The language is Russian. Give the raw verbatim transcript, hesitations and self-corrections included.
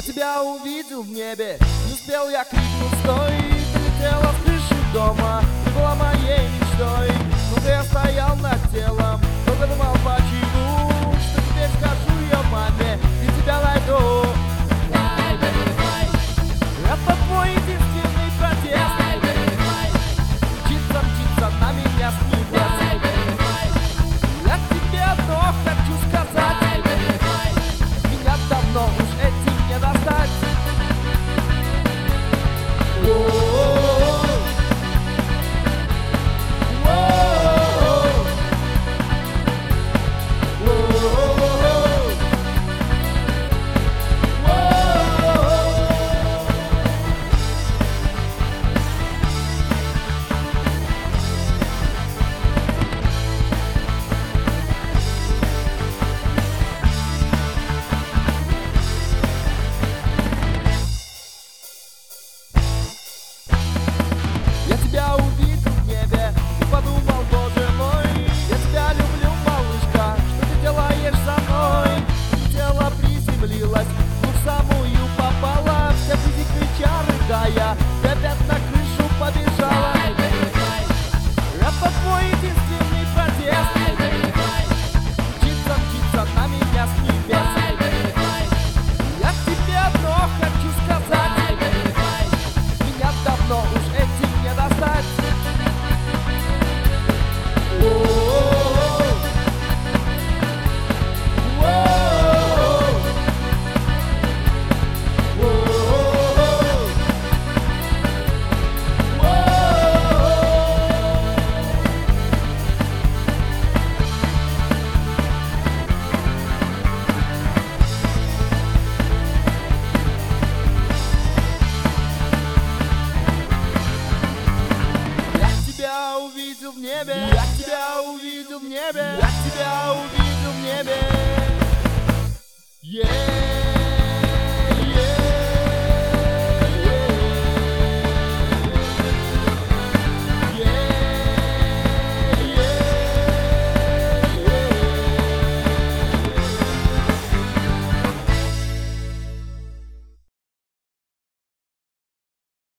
Я тебя увидел в небе, не успел я крикнуть стой. Ты летела в крышу дома, ты была моей мечтой. Долго я стоял над телом, долго думал почему, что теперь скажу я маме и тебя найду. Fly, baby, fly. Это твой единственный протест. Fly, baby, fly. Мчится, мчится на меня с небес. Fly, baby, fly. Я тебе одно хочу сказать. Fly, baby, fly. Меня давно уж этим не достать. Воу-оу-оу. Воу-оу-оу. Воу-оу-оу. Воу-оу-оу. Я тебя увидел в небе и подумал, боже мой, я тебя люблю, малышка, что ты делаешь со мной? Тело приземлилось, в самую попала, вся физик крича, рыдая, ты опять на крышу побежала. Fly, baby, fly. Это твой единственный протест. Fly, baby, fly. Мчится, мчится на меня с небес. Fly, baby, fly. Я тебе одно хочу сказать. Fly, baby, fly. Меня давно уж этим не достать. Воу-оу-оу. Воу-оу-оу. Воу-оу-оу. Воу-оу-оу. Я тебя увидел в небе, я тебя увидел в небе, я тебя увидел в небе. Yeah.